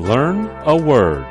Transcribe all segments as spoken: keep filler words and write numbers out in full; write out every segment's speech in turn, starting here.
Learn a word.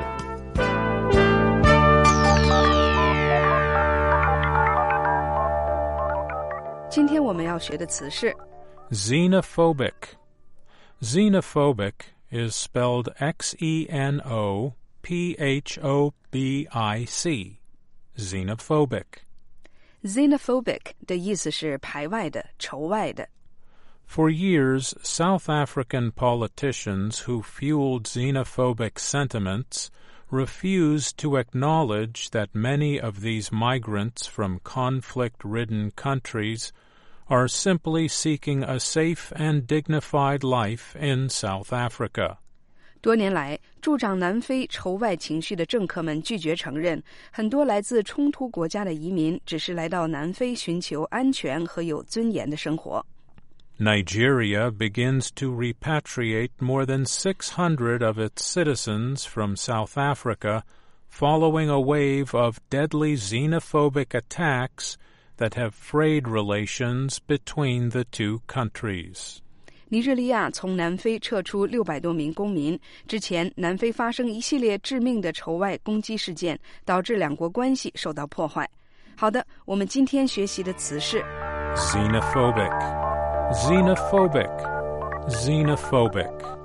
Xenophobic. Xenophobic is spelled X E N O P H O B I C. Xenophobic. Xenophobic 的意思是排外的、仇外的。 For years, South African politicians who fueled xenophobic sentiments refused to acknowledge that many of these migrants from conflict-ridden countries are simply seeking a safe and dignified life in South Africa. 多年来，助长南非仇外情绪的政客们拒绝承认，很多来自冲突国家的移民只是来到南非寻求安全和有尊严的生活。 Nigeria begins to repatriate more than six hundred of its citizens from South Africa following a wave of deadly xenophobic attacks that have frayed relations between the two countries. 尼日利亚从南非撤出六百多名公民，之前南非发生一系列致命的仇外攻击事件，导致两国关系受到破坏。好的，我们今天学习的词是 Xenophobic, xenophobic, xenophobic.